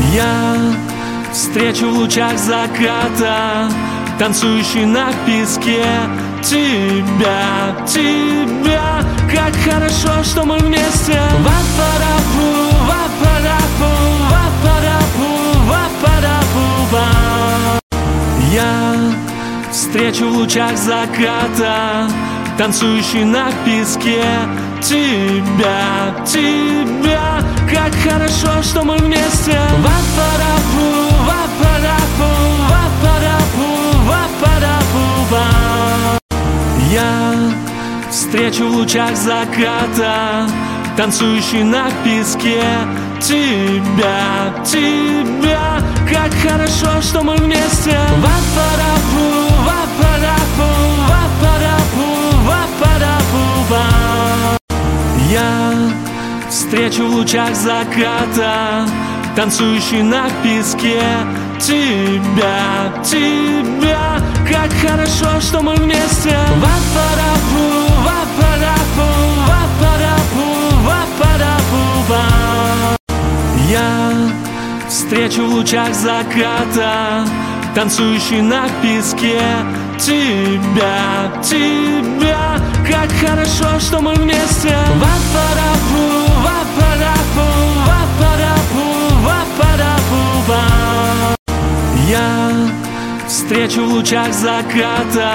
Я встречу в лучах заката, танцующий на песке. Тебя, тебя, как хорошо, что мы вместе. Ва-па-ра-пу, ва-па-ра-пу, ва-па-ра-пу, ва-па-ра-пу-ва. Я встречу в лучах заката, танцующий на песке. Тебя, тебя, как хорошо, что мы вместе. Ва-па-ра-пу, ва-па-ра-пу, ва-па-ра-пу, ва-па-ра-пу-ва. Я встречу в лучах заката, танцующий на песке. Тебя, тебя, как хорошо, что мы вместе. Ва-па-ра-пу, ва-па-ра-пу, ва-па-ра-пу, ва-па-ра-пу-ва. Я встречу в лучах заката, танцующий на песке. Тебя, тебя, как хорошо, что мы вместе. Ва-па-ра-пу, ва-па-ра-пу, ва-па-ра-пу, ва-па-ра-пу-ва. Я встречу в лучах заката, танцующий на песке. Тебя, тебя, как хорошо, что мы вместе. Ва-па-ра-пу, ва-па-ра-пу, ва-па-ра-пу, ва-па-ра-пу-ва. Я встречу в лучах заката.